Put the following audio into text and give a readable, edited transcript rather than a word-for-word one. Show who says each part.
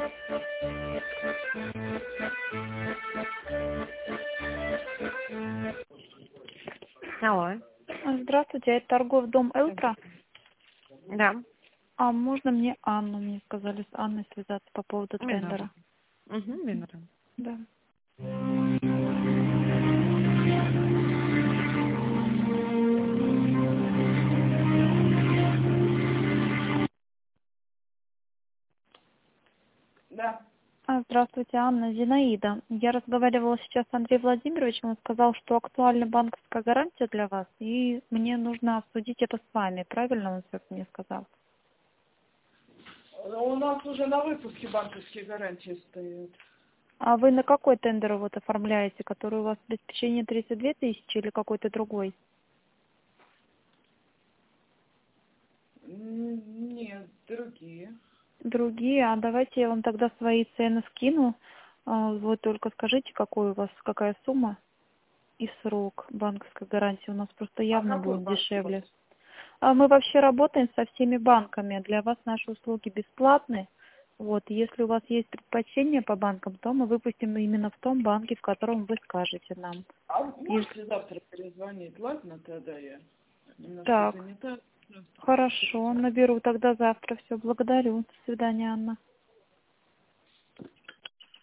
Speaker 1: Алло.
Speaker 2: Здравствуйте, это торговый дом «Элтра».
Speaker 1: Да.
Speaker 2: А можно мне Анну? Мне сказали с Анной связаться по поводу
Speaker 1: Минуту.
Speaker 2: тендера.
Speaker 1: Минуту.
Speaker 2: Да.
Speaker 3: Да.
Speaker 2: Здравствуйте, Анна, Зинаида. Я разговаривала сейчас с Андреем Владимировичем, он сказал, что актуальна банковская гарантия для вас, и мне нужно обсудить это с вами. Правильно он все мне сказал?
Speaker 3: У нас уже на выпуске банковские гарантии стоят.
Speaker 2: А вы на какой тендер вот оформляете, который у вас обеспечение 32 тысячи или какой-то другой?
Speaker 3: Нет, другие.
Speaker 2: Другие, а давайте я вам тогда свои цены скину. Вот только скажите, какой у вас, какая сумма и срок банковской гарантии. У нас просто
Speaker 3: А
Speaker 2: явно
Speaker 3: какой
Speaker 2: будет
Speaker 3: банк у вас?
Speaker 2: дешевле. Мы вообще работаем со всеми банками. Для вас наши услуги бесплатны. Вот, если у вас есть предпочтение по банкам, то мы выпустим именно в том банке, в котором вы скажете нам.
Speaker 3: А можете завтра перезвонить? Ладно, тогда я немножко
Speaker 2: Так,
Speaker 3: занята.
Speaker 2: хорошо, наберу тогда завтра. Все, благодарю. До свидания, Анна.